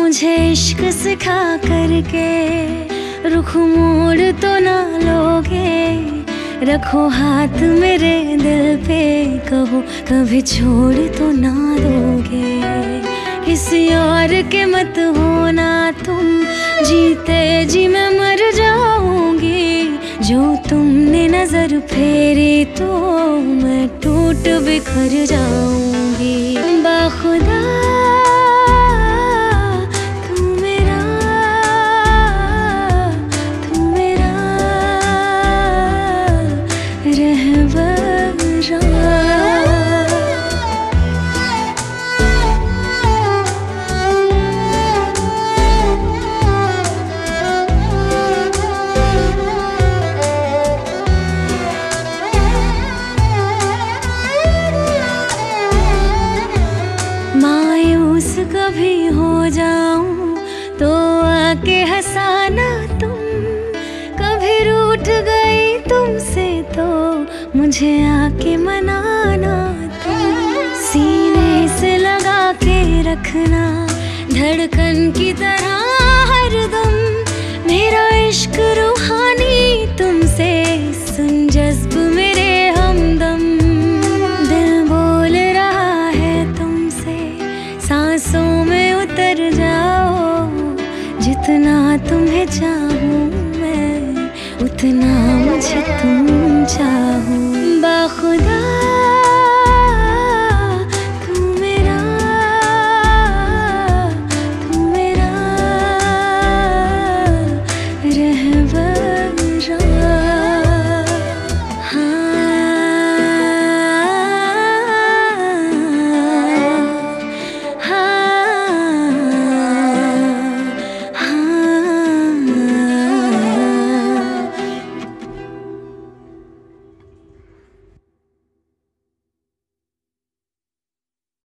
मुझे इश्क सिखा करके रुख मोड़ तो ना लोगे। रखो हाथ मेरे दिल पे, कहो कभी छोड़ तो ना दोगे। किसी और के मत होना तुम, जीते जी मैं मर जाऊंगी। जो तुमने नजर फेरी तो मैं टूट बिखर जाऊंगी। बाखुदा मायूस कभी हो जाऊं तो आके हंसाना तुम। कभी रूठ गई तुमसे तो मुझे आके मनाना तुम। सीने से लगा के रखना धड़कन की तरह हरदम। मेरा इश्क रूहानी तुमसे, सुन जज्ब मेरे हमदम। दिल बोल रहा है तुमसे, सांसों में उतर जाओ। जितना तुम्हें चाहूं मैं, उतना मुझे तुम चाहो। बाखुदा